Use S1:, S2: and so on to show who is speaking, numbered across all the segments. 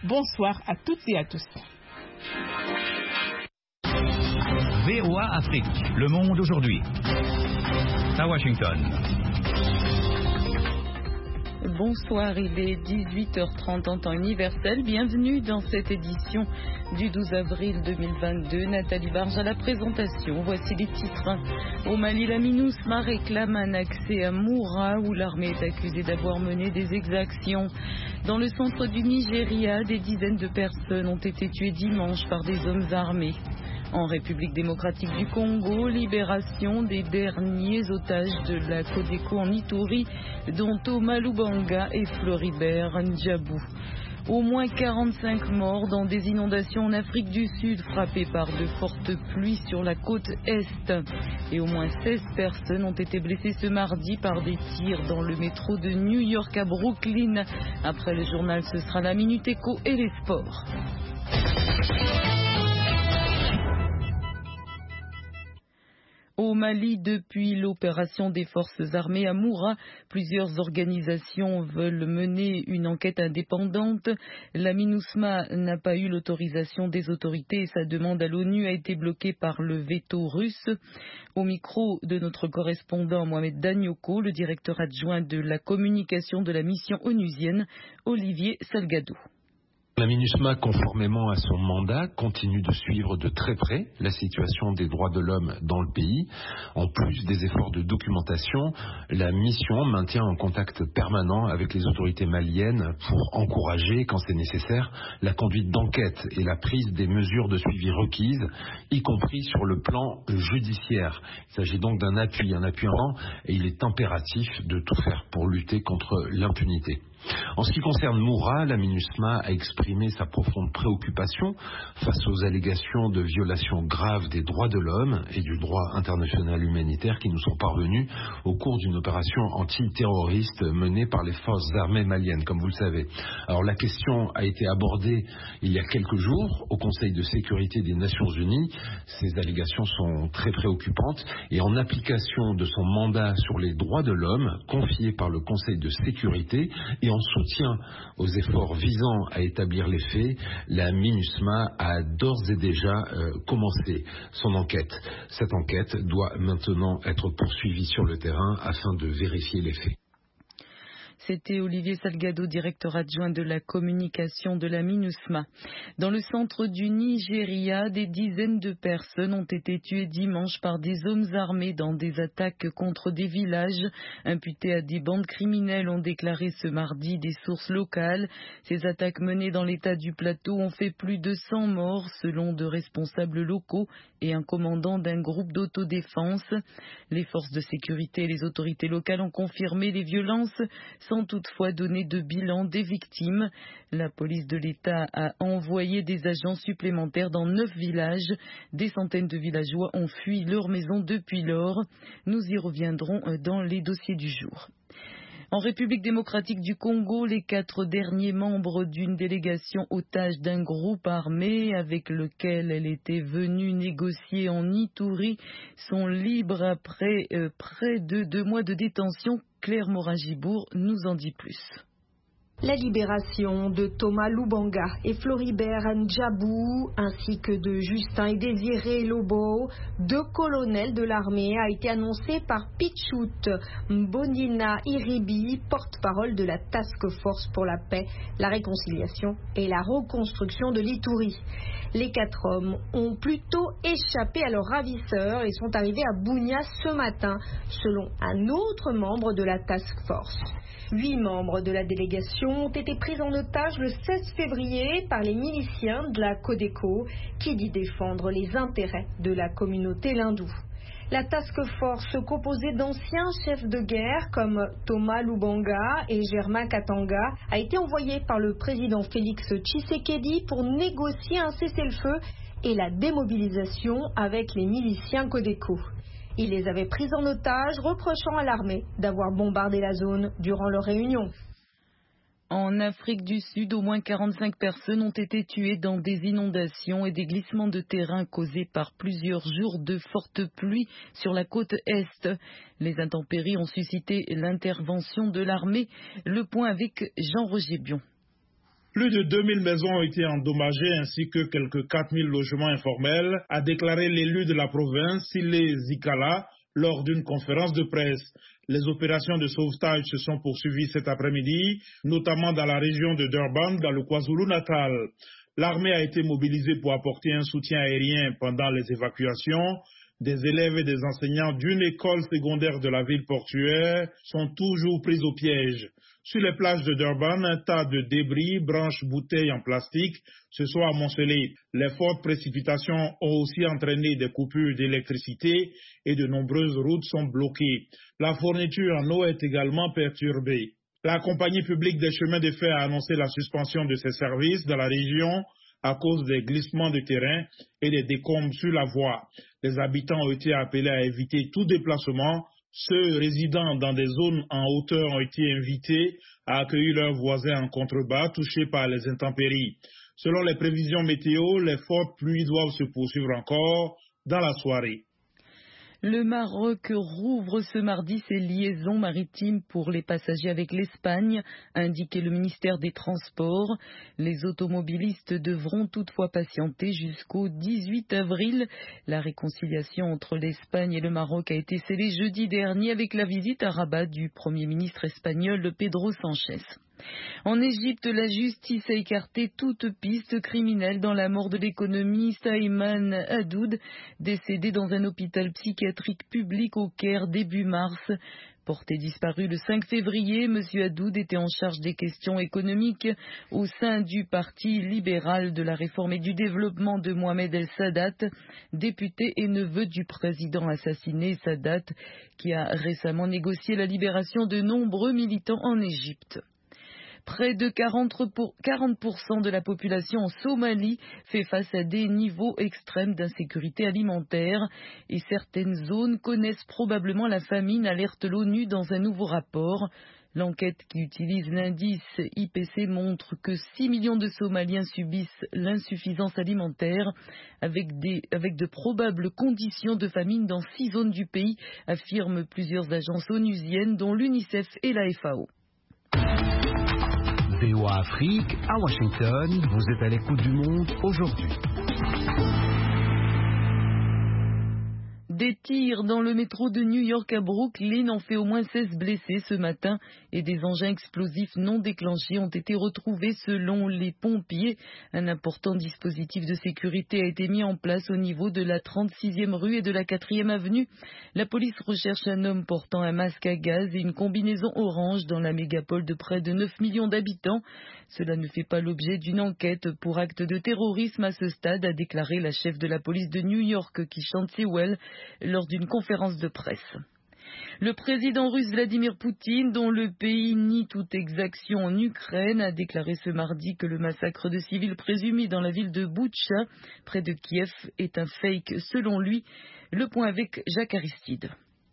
S1: Bonsoir à toutes et à tous.
S2: VOA Afrique, le monde aujourd'hui. À Washington.
S3: Bonsoir, il est 18h30 en temps universel. Bienvenue dans cette édition du 12 avril 2022. Nathalie Barge à la présentation. Voici les titres. Au Mali, la MINUSMA réclame un accès à Moura où l'armée est accusée d'avoir mené des exactions. Dans le centre du Nigeria, des dizaines de personnes ont été tuées dimanche par des hommes armés. En République démocratique du Congo, libération des derniers otages de la Codeco en Ituri, dont Thomas Lubanga et Floribert Ndjabou. Au moins 45 morts dans des inondations en Afrique du Sud frappées par de fortes pluies sur la côte Est. Et au moins 16 personnes ont été blessées ce mardi par des tirs dans le métro de New York à Brooklyn. Après le journal, ce sera la Minute Éco et les sports. Au Mali, depuis l'opération des forces armées à Moura, plusieurs organisations veulent mener une enquête indépendante. La MINUSMA n'a pas eu l'autorisation des autorités et sa demande à l'ONU a été bloquée par le veto russe. Au micro de notre correspondant Mohamed Danyoko, le directeur adjoint de la communication de la mission onusienne, Olivier Salgado.
S4: La MINUSMA, conformément à son mandat, continue de suivre de très près la situation des droits de l'homme dans le pays. En plus des efforts de documentation, la mission maintient un contact permanent avec les autorités maliennes pour encourager, quand c'est nécessaire, la conduite d'enquête et la prise des mesures de suivi requises, y compris sur le plan judiciaire. Il s'agit donc d'un appui important, et il est impératif de tout faire pour lutter contre l'impunité. En ce qui concerne Moura, la MINUSMA a exprimé sa profonde préoccupation face aux allégations de violations graves des droits de l'homme et du droit international humanitaire qui nous sont parvenus au cours d'une opération antiterroriste menée par les forces armées maliennes, comme vous le savez. Alors la question a été abordée il y a quelques jours au Conseil de sécurité des Nations Unies. Ces allégations sont très préoccupantes et en application de son mandat sur les droits de l'homme confié par le Conseil de sécurité et en soutien aux efforts visant à établir les faits, la MINUSMA a d'ores et déjà commencé son enquête. Cette enquête doit maintenant être poursuivie sur le terrain afin de vérifier les faits.
S3: C'était Olivier Salgado, directeur adjoint de la communication de la MINUSMA. Dans le centre du Nigeria, des dizaines de personnes ont été tuées dimanche par des hommes armés dans des attaques contre des villages imputés à des bandes criminelles, ont déclaré ce mardi des sources locales. Ces attaques menées dans l'état du Plateau ont fait plus de 100 morts selon de responsables locaux et un commandant d'un groupe d'autodéfense. Les forces de sécurité et les autorités locales ont confirmé les violences sans toutefois donner de bilan des victimes. La police de l'État a envoyé des agents supplémentaires dans 9 villages. Des centaines de villageois ont fui leur maison depuis lors. Nous y reviendrons dans les dossiers du jour. En République démocratique du Congo, les 4 derniers membres d'une délégation otage d'un groupe armé avec lequel elle était venue négocier en Ituri sont libres après près de 2 mois de détention. Claire Morin-Gibour nous en dit plus.
S5: La libération de Thomas Lubanga et Floribert Ndjabou, ainsi que de Justin et Désiré Lobo, 2 colonels de l'armée, a été annoncée par Pichut Mbonina Iribi, porte-parole de la Task Force pour la paix, la réconciliation et la reconstruction de l'Ituri. Les 4 hommes ont plutôt échappé à leurs ravisseurs et sont arrivés à Bunia ce matin, selon un autre membre de la Task Force. 8 membres de la délégation ont été pris en otage le 16 février par les miliciens de la Codeco qui dit défendre les intérêts de la communauté lindoue. La task force composée d'anciens chefs de guerre comme Thomas Lubanga et Germain Katanga a été envoyée par le président Félix Tshisekedi pour négocier un cessez-le-feu et la démobilisation avec les miliciens Codeco. Il les avait pris en otage, reprochant à l'armée d'avoir bombardé la zone durant leur réunion.
S3: En Afrique du Sud, au moins 45 personnes ont été tuées dans des inondations et des glissements de terrain causés par plusieurs jours de fortes pluies sur la côte Est. Les intempéries ont suscité l'intervention de l'armée. Le point avec Jean-Roger Bion.
S6: Plus de 2000 maisons ont été endommagées ainsi que quelques 4000 logements informels, a déclaré l'élu de la province, Sile Zikala, lors d'une conférence de presse. Les opérations de sauvetage se sont poursuivies cet après-midi, notamment dans la région de Durban, dans le KwaZulu-Natal. L'armée a été mobilisée pour apporter un soutien aérien pendant les évacuations. Des élèves et des enseignants d'une école secondaire de la ville portuaire sont toujours pris au piège. Sur les plages de Durban, un tas de débris, branches, bouteilles en plastique se sont amoncelés. Les fortes précipitations ont aussi entraîné des coupures d'électricité et de nombreuses routes sont bloquées. La fourniture en eau est également perturbée. La compagnie publique des chemins de fer a annoncé la suspension de ses services dans la région à cause des glissements de terrain et des décombres sur la voie. Les habitants ont été appelés à éviter tout déplacement. Ceux résidant dans des zones en hauteur ont été invités à accueillir leurs voisins en contrebas touchés par les intempéries. Selon les prévisions météo, les fortes pluies doivent se poursuivre encore dans la soirée.
S3: Le Maroc rouvre ce mardi ses liaisons maritimes pour les passagers avec l'Espagne, a indiqué le ministère des Transports. Les automobilistes devront toutefois patienter jusqu'au 18 avril. La réconciliation entre l'Espagne et le Maroc a été scellée jeudi dernier avec la visite à Rabat du Premier ministre espagnol Pedro Sánchez. En Égypte, la justice a écarté toute piste criminelle dans la mort de l'économiste Ayman Hadoud, décédé dans un hôpital psychiatrique public au Caire début mars. Porté disparu le 5 février, M. Hadoud était en charge des questions économiques au sein du Parti libéral de la réforme et du développement de Mohamed El-Sadat, député et neveu du président assassiné Sadat, qui a récemment négocié la libération de nombreux militants en Égypte. Près de 40% de la population en Somalie fait face à des niveaux extrêmes d'insécurité alimentaire et certaines zones connaissent probablement la famine, alerte l'ONU dans un nouveau rapport. L'enquête qui utilise l'indice IPC montre que 6 millions de Somaliens subissent l'insuffisance alimentaire avec de probables conditions de famine dans 6 zones du pays, affirment plusieurs agences onusiennes dont l'UNICEF et la FAO.
S7: VOA Afrique, à Washington, vous êtes à l'écoute du monde aujourd'hui.
S3: Des tirs dans le métro de New York à Brooklyn ont fait au moins 16 blessés ce matin et des engins explosifs non déclenchés ont été retrouvés selon les pompiers. Un important dispositif de sécurité a été mis en place au niveau de la 36e rue et de la 4e avenue. La police recherche un homme portant un masque à gaz et une combinaison orange dans la mégapole de près de 9 millions d'habitants. Cela ne fait pas l'objet d'une enquête pour acte de terrorisme à ce stade, a déclaré la chef de la police de New York, Keechant Sewell, lors d'une conférence de presse. Le président russe Vladimir Poutine, dont le pays nie toute exaction en Ukraine, a déclaré ce mardi que le massacre de civils présumés dans la ville de Boutcha, près de Kiev, est un fake selon lui. Le point avec Jacques Aristide.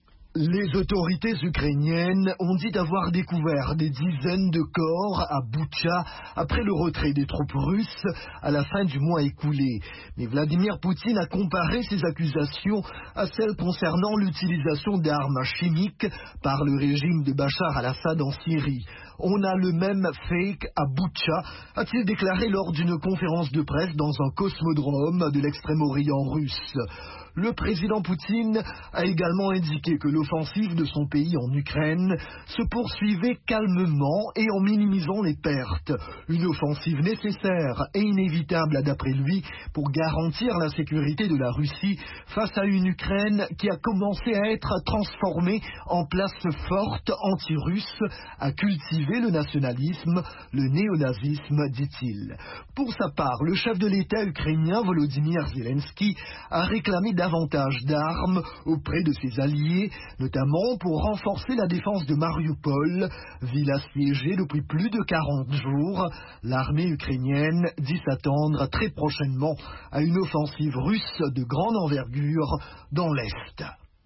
S8: Les autorités ukrainiennes ont dit avoir découvert des dizaines de corps à Boutcha après le retrait des troupes russes à la fin du mois écoulé. Mais Vladimir Poutine a comparé ces accusations à celles concernant l'utilisation d'armes chimiques par le régime de Bachar al-Assad en Syrie. On a le même fake à Boutcha, a-t-il déclaré lors d'une conférence de presse dans un cosmodrome de l'extrême-orient russe. Le président Poutine a également indiqué que l'offensive de son pays en Ukraine se poursuivait calmement et en minimisant les pertes. Une offensive nécessaire et inévitable, d'après lui, pour garantir la sécurité de la Russie face à une Ukraine qui a commencé à être transformée en place forte anti-russe, à cultiver le nationalisme, le néonazisme, dit-il. Pour sa part, le chef de l'État ukrainien Volodymyr Zelensky a réclamé davantage d'armes auprès de ses alliés, notamment pour renforcer la défense de Mariupol, ville assiégée depuis plus de 40 jours. L'armée ukrainienne dit s'attendre très prochainement à une offensive russe de grande envergure dans l'Est.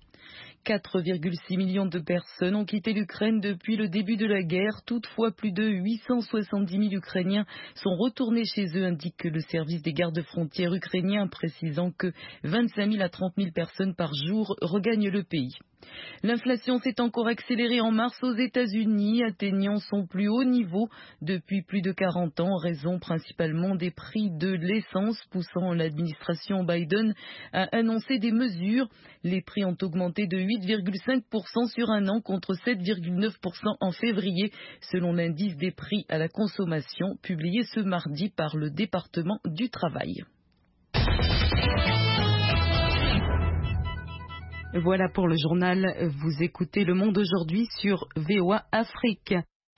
S3: 4,6 millions de personnes ont quitté l'Ukraine depuis le début de la guerre. Toutefois, plus de 870 000 Ukrainiens sont retournés chez eux, indique le service des gardes-frontières ukrainiens, précisant que 25 000 à 30 000 personnes par jour regagnent le pays. L'inflation s'est encore accélérée en mars aux États-Unis, atteignant son plus haut niveau depuis plus de 40 ans, en raison principalement des prix de l'essence, poussant l'administration Biden à annoncer des mesures. Les prix ont augmenté de 8,5% sur un an contre 7,9% en février, selon l'indice des prix à la consommation publié ce mardi par le département du travail. Voilà pour le journal. Vous écoutez Le Monde aujourd'hui sur VOA Afrique.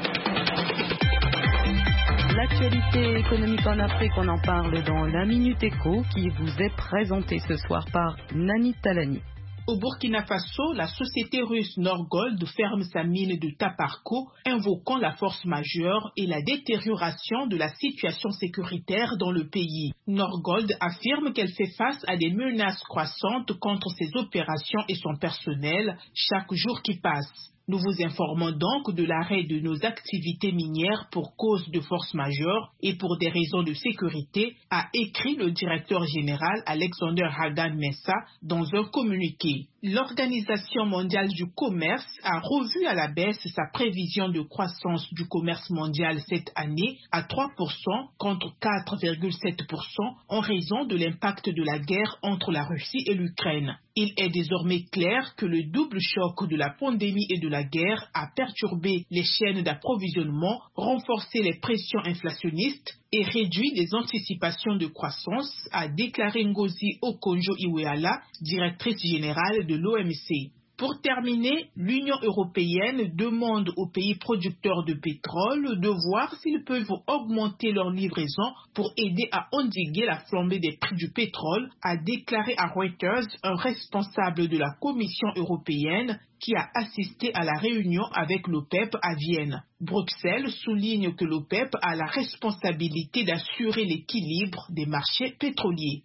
S3: L'actualité économique en Afrique, on en parle dans la Minute Éco qui vous est présentée ce soir par Nani Talani.
S1: Au Burkina Faso, la société russe Norgold ferme sa mine de Taparko, invoquant la force majeure et la détérioration de la situation sécuritaire dans le pays. Norgold affirme qu'elle fait face à des menaces croissantes contre ses opérations et son personnel chaque jour qui passe. Nous vous informons donc de l'arrêt de nos activités minières pour cause de force majeure et pour des raisons de sécurité, a écrit le directeur général Alexander Hagan Messa dans un communiqué. L'Organisation mondiale du commerce a revu à la baisse sa prévision de croissance du commerce mondial cette année à 3% contre 4,7% en raison de l'impact de la guerre entre la Russie et l'Ukraine. Il est désormais clair que le double choc de la pandémie et de la guerre a perturbé les chaînes d'approvisionnement, renforcé les pressions inflationnistes et réduit les anticipations de croissance, a déclaré Ngozi Okonjo-Iweala, directrice générale de l'OMC. Pour terminer, l'Union européenne demande aux pays producteurs de pétrole de voir s'ils peuvent augmenter leurs livraisons pour aider à endiguer la flambée des prix du pétrole, a déclaré à Reuters un responsable de la Commission européenne qui a assisté à la réunion avec l'OPEP à Vienne. Bruxelles souligne que l'OPEP a la responsabilité d'assurer l'équilibre des marchés pétroliers.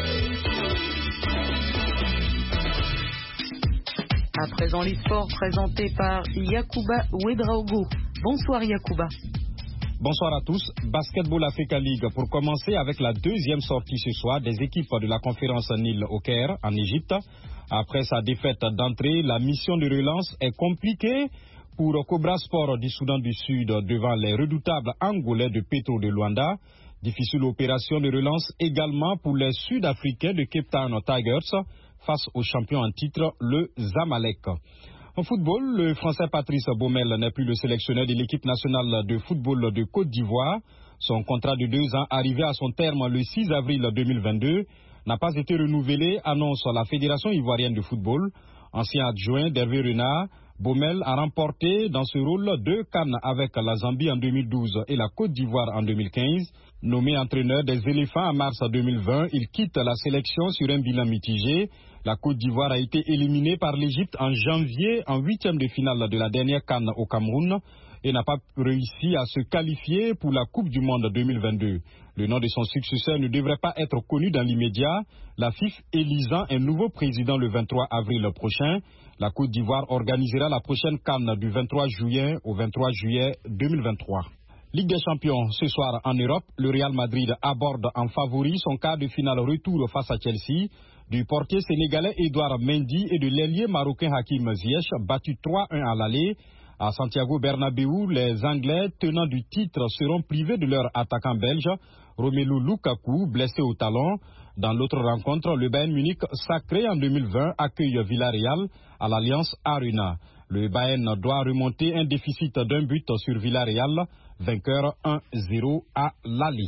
S3: À présent, les sports présentés par Yacouba Ouedraogo. Bonsoir Yacouba.
S9: Bonsoir à tous. Basketball Africa League pour commencer avec la deuxième sortie ce soir des équipes de la conférence Nil au Caire en Égypte. Après sa défaite d'entrée, la mission de relance est compliquée pour Cobra Sport du Soudan du Sud devant les redoutables Angolais de Petro de Luanda. Difficile opération de relance également pour les Sud-Africains de Cape Town Tigers face au champion en titre, le Zamalek. En football, le Français Patrice Baumel n'est plus le sélectionneur de l'équipe nationale de football de Côte d'Ivoire. Son contrat de 2 ans, arrivé à son terme le 6 avril 2022, n'a pas été renouvelé, annonce la Fédération ivoirienne de football. Ancien adjoint d'Hervé Renard, Baumel a remporté dans ce rôle 2 CAN avec la Zambie en 2012 et la Côte d'Ivoire en 2015. Nommé entraîneur des éléphants en mars 2020, il quitte la sélection sur un bilan mitigé. La Côte d'Ivoire a été éliminée par l'Égypte en janvier en 8e de finale de la dernière CAN au Cameroun et n'a pas réussi à se qualifier pour la Coupe du Monde 2022. Le nom de son successeur ne devrait pas être connu dans l'immédiat, la FIF élisant un nouveau président le 23 avril prochain. La Côte d'Ivoire organisera la prochaine CAN du 23 juillet au 23 juillet 2023. Ligue des champions, ce soir en Europe, le Real Madrid aborde en favori son quart de finale retour face à Chelsea. Du portier sénégalais Edouard Mendy et de l'ailier marocain Hakim Ziyech, battu 3-1 à l'aller. À Santiago Bernabéu, les Anglais tenants du titre seront privés de leur attaquant belge, Romelu Lukaku, blessé au talon. Dans l'autre rencontre, le Bayern Munich, sacré en 2020, accueille Villarreal à l'Allianz Arena. Le Bayern doit remonter un déficit d'1 but sur Villarreal, vainqueur 1-0 à l'aller.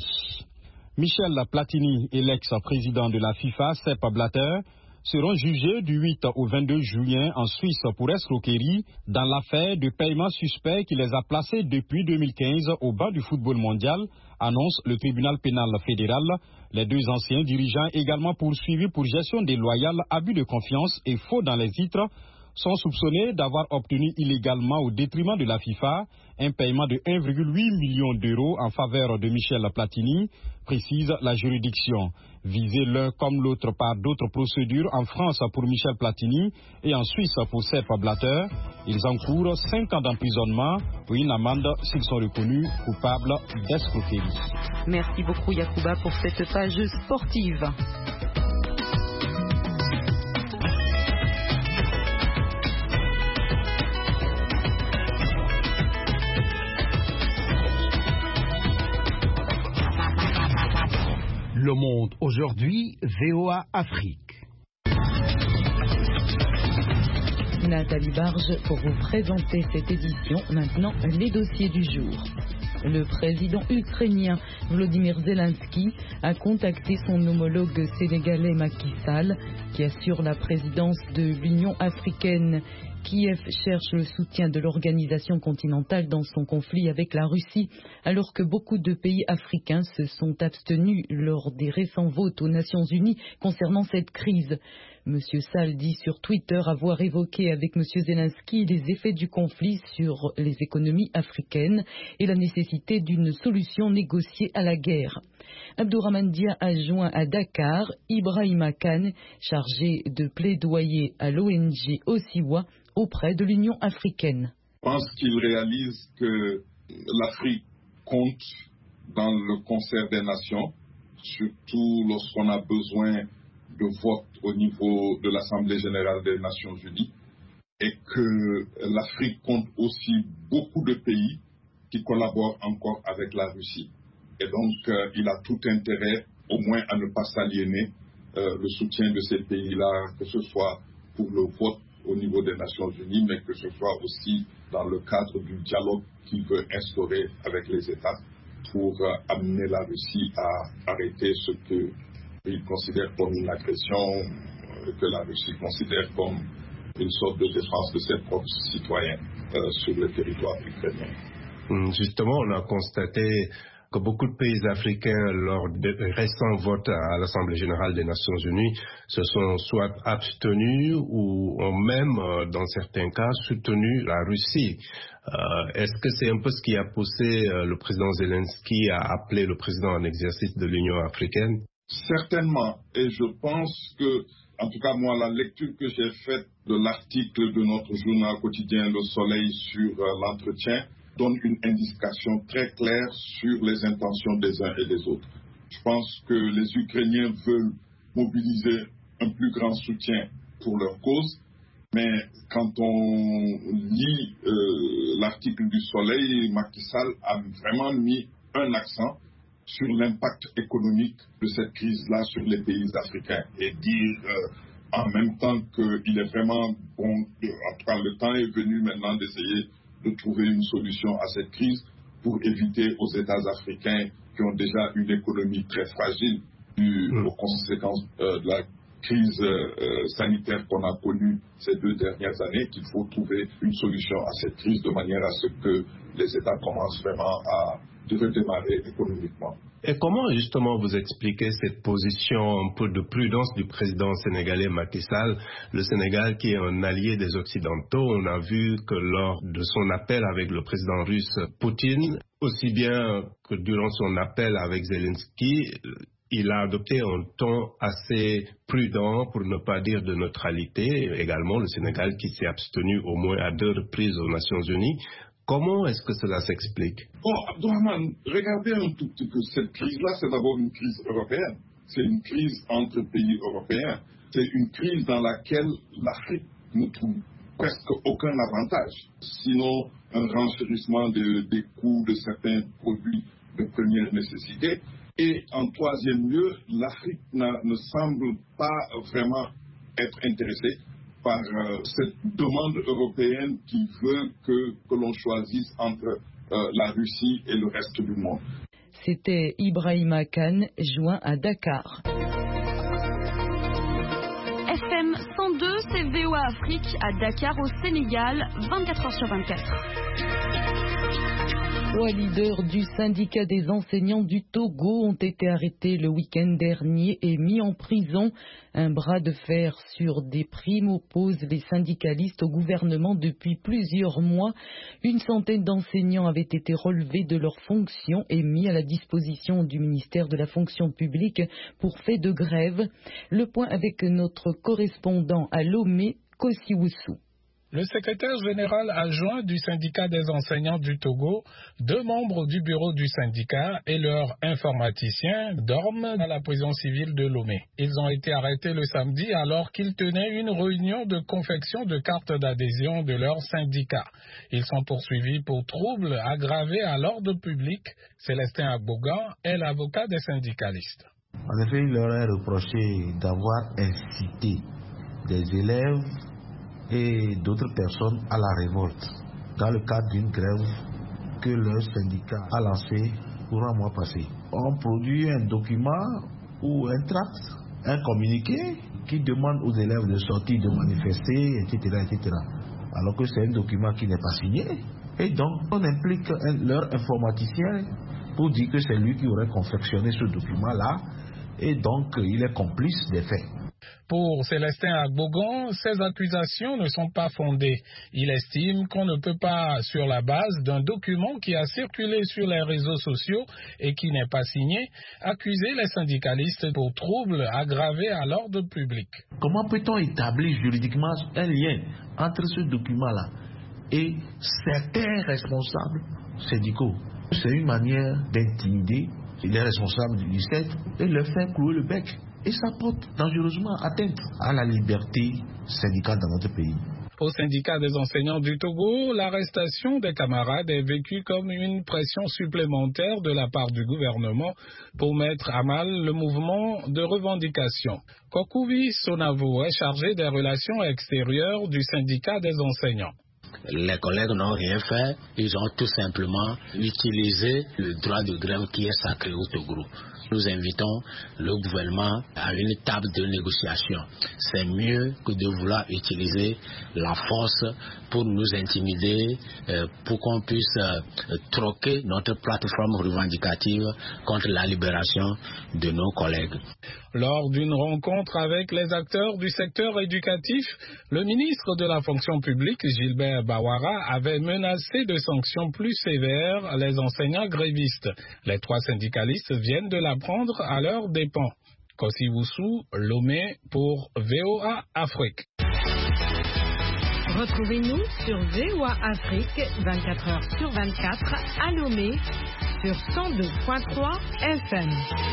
S9: Michel Platini et l'ex-président de la FIFA, Sepp Blatter, seront jugés du 8 au 22 juin en Suisse pour escroquerie dans l'affaire de paiement suspect qui les a placés depuis 2015 au banc du football mondial, annonce le tribunal pénal fédéral. Les 2 anciens dirigeants également poursuivis pour gestion déloyale, abus de confiance et faux dans les titres sont soupçonnés d'avoir obtenu illégalement au détriment de la FIFA un paiement de 1,8 million d'euros en faveur de Michel Platini, précise la juridiction. Visés l'un comme l'autre par d'autres procédures en France pour Michel Platini et en Suisse pour Sepp Blatter, ils encourent 5 ans d'emprisonnement ou une amende s'ils sont reconnus coupables d'escroquerie.
S3: Merci beaucoup Yacouba pour cette page sportive.
S7: Le Monde aujourd'hui, VOA Afrique.
S3: Nathalie Barge pour vous présenter cette édition. Maintenant, les dossiers du jour. Le président ukrainien Volodymyr Zelensky a contacté son homologue sénégalais Macky Sall, qui assure la présidence de l'Union africaine. Kiev cherche le soutien de l'organisation continentale dans son conflit avec la Russie, alors que beaucoup de pays africains se sont abstenus lors des récents votes aux Nations Unies concernant cette crise. Monsieur Sall dit sur Twitter avoir évoqué avec Monsieur Zelensky les effets du conflit sur les économies africaines et la nécessité d'une solution négociée à la guerre. Abdourahmane Dia a joint à Dakar Ibrahima Kane, chargé de plaidoyer à l'ONG Osiwa auprès de l'Union africaine.
S10: Je pense qu'il réalise que l'Afrique compte dans le concert des nations, surtout lorsqu'on a besoin de vote au niveau de l'Assemblée générale des Nations unies, et que l'Afrique compte aussi beaucoup de pays qui collaborent encore avec la Russie. Et donc, il a tout intérêt, au moins, à ne pas s'aliéner le soutien de ces pays-là, que ce soit pour le vote au niveau des Nations unies, mais que ce soit aussi dans le cadre du dialogue qu'il veut instaurer avec les États pour amener la Russie à arrêter ce qu'il considère comme une agression, que la Russie considère comme une sorte de défense de ses propres citoyens sur le territoire ukrainien.
S11: Justement, on a constaté que beaucoup de pays africains, lors des récents votes à l'Assemblée générale des Nations unies, se sont soit abstenus ou ont même, dans certains cas, soutenu la Russie. Est-ce que c'est un peu ce qui a poussé le président Zelensky à appeler le président en exercice de l'Union africaine?
S10: Certainement. Et je pense que, en tout cas moi, la lecture que j'ai faite de l'article de notre journal quotidien Le Soleil sur l'entretien donne une indication très claire sur les intentions des uns et des autres. Je pense que les Ukrainiens veulent mobiliser un plus grand soutien pour leur cause, mais quand on lit l'article du Soleil, Macky Sall a vraiment mis un accent sur l'impact économique de cette crise-là sur les pays africains et dire en même temps qu'il est vraiment bon, en tout cas le temps est venu maintenant d'essayer de trouver une solution à cette crise pour éviter aux États africains qui ont déjà une économie très fragile aux conséquences de la crise sanitaire qu'on a connue ces 2 dernières années, qu'il faut trouver une solution à cette crise de manière à ce que les États commencent vraiment à redémarrer économiquement.
S11: Et comment justement vous expliquez cette position un peu de prudence du président sénégalais Macky Sall, le Sénégal qui est un allié des Occidentaux? On a vu que lors de son appel avec le président russe Poutine, aussi bien que durant son appel avec Zelensky, il a adopté un ton assez prudent, pour ne pas dire de neutralité. Également, le Sénégal qui s'est abstenu au moins à 2 reprises aux Nations Unies. Comment est-ce que cela s'explique?
S10: Abdourahmane, regardez un tout petit peu. Cette crise-là, c'est d'abord une crise européenne. C'est une crise entre pays européens. C'est une crise dans laquelle l'Afrique ne trouve presque aucun avantage. Sinon, un renchérissement des coûts de certains produits de première nécessité. Et en troisième lieu, l'Afrique ne semble pas vraiment être intéressée par cette demande européenne qui veut que l'on choisisse entre la Russie et le reste du monde.
S3: C'était Ibrahima Kane, joint à Dakar.
S12: FM 102, c'est VOA Afrique à Dakar au Sénégal, 24h/24.
S3: 3 leaders du syndicat des enseignants du Togo ont été arrêtés le week-end dernier et mis en prison. Un bras de fer sur des primes oppose les syndicalistes au gouvernement depuis plusieurs mois. Une centaine d'enseignants avaient été relevés de leurs fonctions et mis à la disposition du ministère de la fonction publique pour fait de grève. Le point avec notre correspondant à Lomé, Kosiwusu.
S13: Le secrétaire général adjoint du syndicat des enseignants du Togo, 2 membres du bureau du syndicat et leur informaticien dorment à la prison civile de Lomé. Ils ont été arrêtés le samedi alors qu'ils tenaient une réunion de confection de cartes d'adhésion de leur syndicat. Ils sont poursuivis pour troubles aggravés à l'ordre public. Célestin Agbogan est l'avocat des syndicalistes.
S14: En effet, il leur est reproché d'avoir incité des élèves et d'autres personnes à la révolte dans le cadre d'une grève que leur syndicat a lancée pour un mois passé. On produit un document ou un tract, un communiqué qui demande aux élèves de sortir, de manifester, etc. Alors que c'est un document qui n'est pas signé. Et donc, on implique leur informaticien pour dire que c'est lui qui aurait confectionné ce document-là. Et donc, il est complice des faits.
S13: Pour Célestin Agbogon, ces accusations ne sont pas fondées. Il estime qu'on ne peut pas, sur la base d'un document qui a circulé sur les réseaux sociaux et qui n'est pas signé, accuser les syndicalistes pour troubles aggravés à l'ordre public.
S14: Comment peut-on établir juridiquement un lien entre ce document-là et certains responsables syndicaux? C'est une manière d'intimider les responsables du 17 et leur faire clouer le bec. Et ça porte dangereusement atteinte à la liberté syndicale dans notre pays.
S13: Au syndicat des enseignants du Togo, l'arrestation des camarades est vécue comme une pression supplémentaire de la part du gouvernement pour mettre à mal le mouvement de revendication. Kokouvi Sonavo est chargé des relations extérieures du syndicat des enseignants.
S15: Les collègues n'ont rien fait, ils ont tout simplement utilisé le droit de grève qui est sacré au Togo. Nous invitons le gouvernement à une table de négociation. C'est mieux que de vouloir utiliser la force pour nous intimider, pour qu'on puisse troquer notre plateforme revendicative contre la libération de nos collègues.
S13: Lors d'une rencontre avec les acteurs du secteur éducatif, le ministre de la fonction publique, Gilbert Bawara, avait menacé de sanctions plus sévères les enseignants grévistes. Les 3 syndicalistes viennent de l'apprendre à leurs dépens. Kossi Woussou, Lomé pour VOA Afrique.
S5: Retrouvez-nous sur VOA Afrique 24 heures sur 24 à Lomé sur 102.3 FM.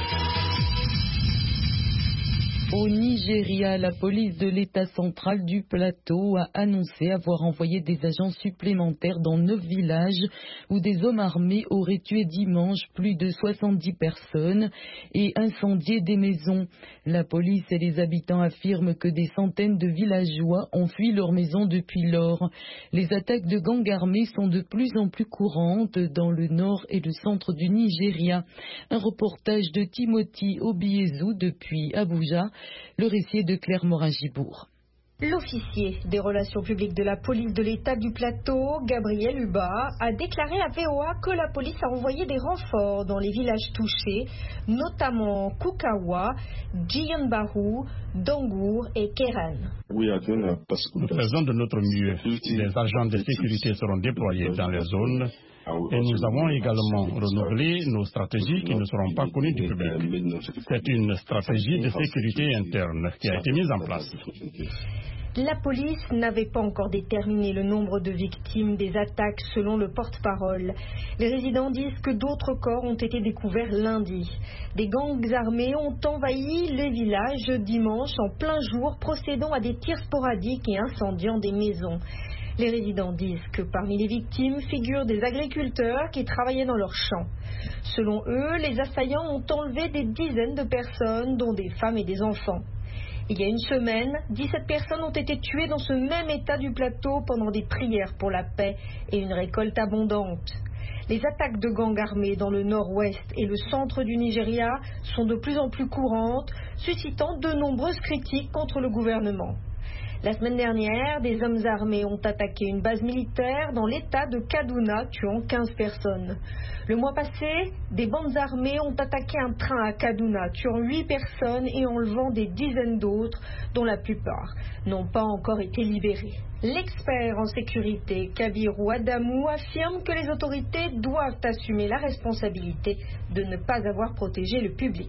S3: Au Nigeria, la police de l'État central du plateau a annoncé avoir envoyé des agents supplémentaires dans 9 villages où des hommes armés auraient tué dimanche plus de 70 personnes et incendié des maisons. La police et les habitants affirment que des centaines de villageois ont fui leurs maisons depuis lors. Les attaques de gangs armés sont de plus en plus courantes dans le nord et le centre du Nigeria. Un reportage de Timothy Obiezu depuis Abuja. Le récit est de Claire Morin-Gibourg.
S5: L'officier des relations publiques de la police de l'État du Plateau, Gabriel Uba, a déclaré à VOA que la police a envoyé des renforts dans les villages touchés, notamment Kukawa, Djianbarou, Dongour et Keren.
S16: Nous faisons de notre mieux. Les agents de sécurité seront déployés dans les zones. Et nous avons également renouvelé nos stratégies qui ne seront pas connues du public. C'est une stratégie de sécurité interne qui a été mise en place.
S5: La police n'avait pas encore déterminé le nombre de victimes des attaques selon le porte-parole. Les résidents disent que d'autres corps ont été découverts lundi. Des gangs armés ont envahi les villages dimanche en plein jour, procédant à des tirs sporadiques et incendiant des maisons. Les résidents disent que parmi les victimes figurent des agriculteurs qui travaillaient dans leurs champs. Selon eux, les assaillants ont enlevé des dizaines de personnes, dont des femmes et des enfants. Il y a une semaine, 17 personnes ont été tuées dans ce même état du plateau pendant des prières pour la paix et une récolte abondante. Les attaques de gangs armés dans le nord-ouest et le centre du Nigeria sont de plus en plus courantes, suscitant de nombreuses critiques contre le gouvernement. La semaine dernière, des hommes armés ont attaqué une base militaire dans l'état de Kaduna, tuant 15 personnes. Le mois passé, des bandes armées ont attaqué un train à Kaduna, tuant 8 personnes et enlevant des dizaines d'autres, dont la plupart n'ont pas encore été libérés. L'expert en sécurité, Kabiru Adamu, affirme que les autorités doivent assumer la responsabilité de ne pas avoir protégé le public.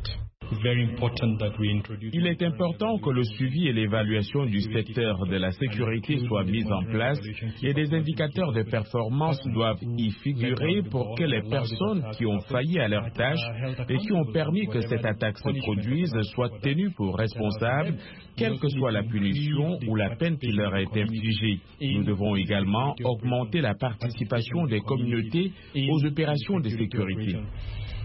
S17: Il est important que le suivi et l'évaluation du secteur de la sécurité soient mis en place et des indicateurs de performance doivent y figurer pour que les personnes qui ont failli à leur tâche et qui ont permis que cette attaque se produise soient tenues pour responsables, quelle que soit la punition ou la peine qui leur est infligée. Nous devons également augmenter la participation des communautés aux opérations de sécurité.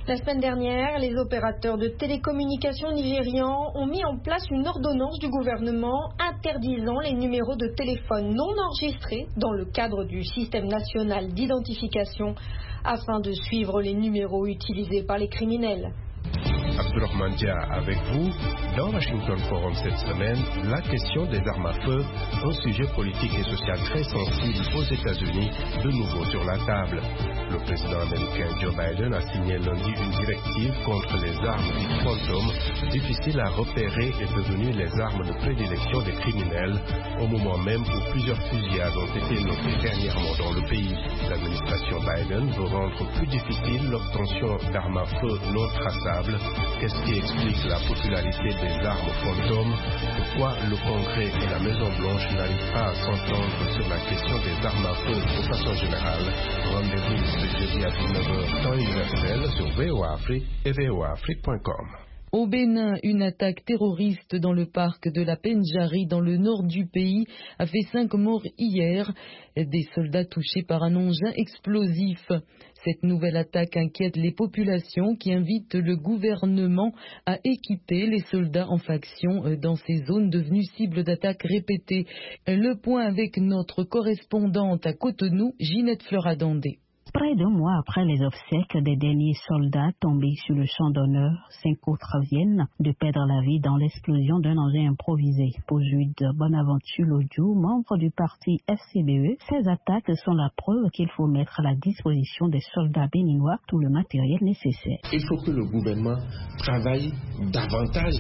S5: La semaine dernière, les opérateurs de télécommunications nigérians ont mis en place une ordonnance du gouvernement interdisant les numéros de téléphone non enregistrés dans le cadre du système national d'identification afin de suivre les numéros utilisés par les criminels.
S11: Abdourahmane Dia avec vous. Dans Washington Forum cette semaine, la question des armes à feu, un sujet politique et social très sensible aux États-Unis, de nouveau sur la table. Le président américain Joe Biden a signé lundi une directive contre les armes dites fantômes, difficiles à repérer et devenues les armes de prédilection des criminels, au moment même où plusieurs fusillades ont été notées dernièrement dans le pays. L'administration Biden veut rendre plus difficile l'obtention d'armes à feu non traçables. Qu'est-ce qui explique la popularité des armes fantômes? Pourquoi le Congrès et la Maison-Blanche n'arrivent pas à s'entendre sur la question des armes à feu de façon générale? Rendez-vous ce jeudi à 19h temps universel sur VOA Afrique et voaafrique.com.
S3: Au Bénin, une attaque terroriste dans le parc de la Pendjari, dans le nord du pays, a fait 5 morts hier. Des soldats touchés par un engin explosif. Cette nouvelle attaque inquiète les populations qui invitent le gouvernement à équiper les soldats en faction dans ces zones devenues cibles d'attaques répétées. Le point avec notre correspondante à Cotonou, Ginette Fleuradandé.
S18: Près d'un mois après les obsèques des derniers soldats tombés sur le champ d'honneur, 5 autres viennent de perdre la vie dans l'explosion d'un engin improvisé. Pour Jude Bonaventure Lodjou, membre du parti FCBE, ces attaques sont la preuve qu'il faut mettre à la disposition des soldats béninois tout le matériel nécessaire.
S19: Il faut que le gouvernement travaille davantage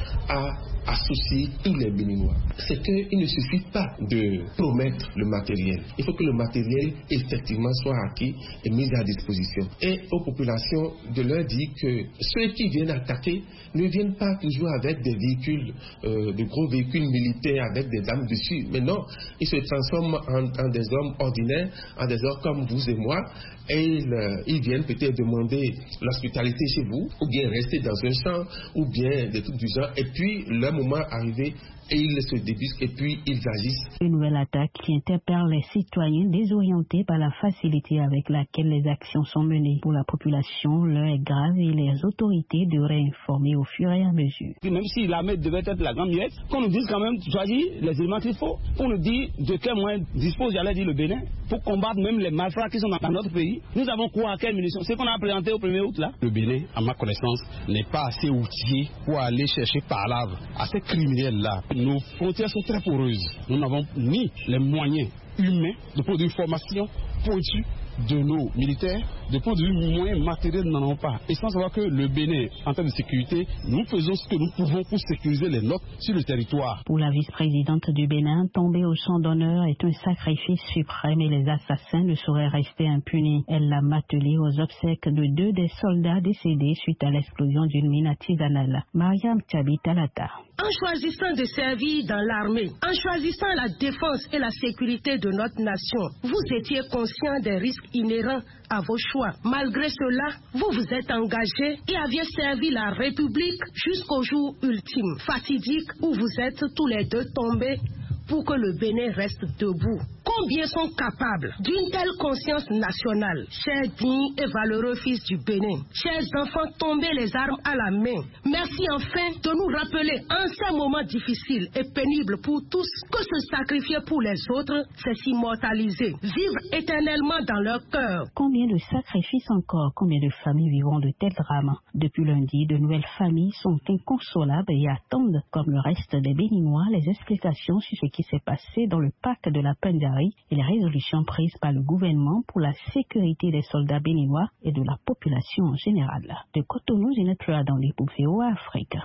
S19: à associer tous les Béninois. C'est qu'il ne suffit pas de promettre le matériel. Il faut que le matériel effectivement soit acquis et mis à disposition. Et aux populations de leur dire que ceux qui viennent attaquer ne viennent pas toujours avec des véhicules, de gros véhicules militaires avec des armes dessus. Mais non, ils se transforment en des hommes ordinaires, en des hommes comme vous et moi. Et ils viennent peut-être demander l'hospitalité chez vous, ou bien rester dans un champ, ou bien des trucs du genre. Et puis, le moment arrivé, et ils se débusquent et puis ils agissent.
S18: Une nouvelle attaque qui interpelle les citoyens désorientés par la facilité avec laquelle les actions sont menées. Pour la population, l'heure est grave et les autorités devraient informer au fur et à mesure.
S20: Même si l'armée devait être la grande muette, qu'on nous dise quand même choisir les éléments qu'il faut, qu'on nous dise de quels moyens dispose, j'allais dire, le Bénin, pour combattre même les malfrats qui sont dans notre pays. Nous avons quoi à quelle munitions? C'est qu'on a présenté au 1er août là.
S21: Le Bénin, à ma connaissance, n'est pas assez outillé pour aller chercher palabres à ces criminels-là. Nos frontières sont très poreuses. Nous n'avons ni les moyens humains de produire une formation pointue de nos militaires, de point de vue moyens matériels, nous n'en avons pas. Et sans savoir que le Bénin, en termes de sécurité, nous faisons ce que nous pouvons pour sécuriser les nôtres sur le territoire.
S18: Pour la vice-présidente du Bénin, tomber au champ d'honneur est un sacrifice suprême et les assassins ne sauraient rester impunis. Elle l'a mattelé aux obsèques de 2 des soldats décédés suite à l'explosion d'une mine artisanale. Mariam Tchabi Talata.
S22: En choisissant de servir dans l'armée, en choisissant la défense et la sécurité de notre nation, vous étiez conscient des risques inhérents à vos choix. Malgré cela, vous vous êtes engagé et aviez servi la République jusqu'au jour ultime, fatidique, où vous êtes tous les deux tombés pour que le Bénin reste debout. Combien sont capables d'une telle conscience nationale, chers dignes et valeureux fils du Bénin, chers enfants tombés les armes à la main. Merci enfin de nous rappeler en ces moments difficiles et pénibles pour tous que se sacrifier pour les autres, c'est s'immortaliser, vivre éternellement dans leur cœur.
S18: Combien de sacrifices encore, combien de familles vivront de tels drames? Depuis lundi, de nouvelles familles sont inconsolables et attendent, comme le reste des Béninois, les explications sur ce qui s'est passé dans le parc de la Pendjari et les résolutions prises par le gouvernement pour la sécurité des soldats béninois et de la population en général. De Cotonou, Ginette Fleuradandé pour VOA Afrique.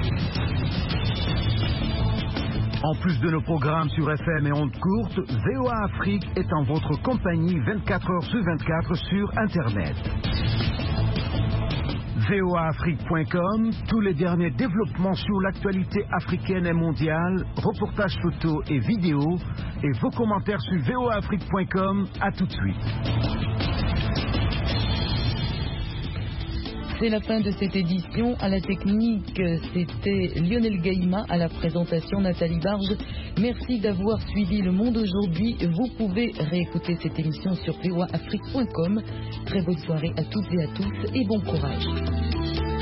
S7: En plus de nos programmes sur FM et ondes courtes, VOA Afrique est en votre compagnie 24 heures sur 24 sur Internet. voaafrique.com, tous les derniers développements sur l'actualité africaine et mondiale, reportages photos et vidéos, et vos commentaires sur voaafrique.com. À tout de suite.
S3: C'est la fin de cette édition. À la technique, c'était Lionel Gaïma. À la présentation, Nathalie Barge. Merci d'avoir suivi Le Monde aujourd'hui. Vous pouvez réécouter cette émission sur voaafrique.com. Très bonne soirée à toutes et à tous et bon courage.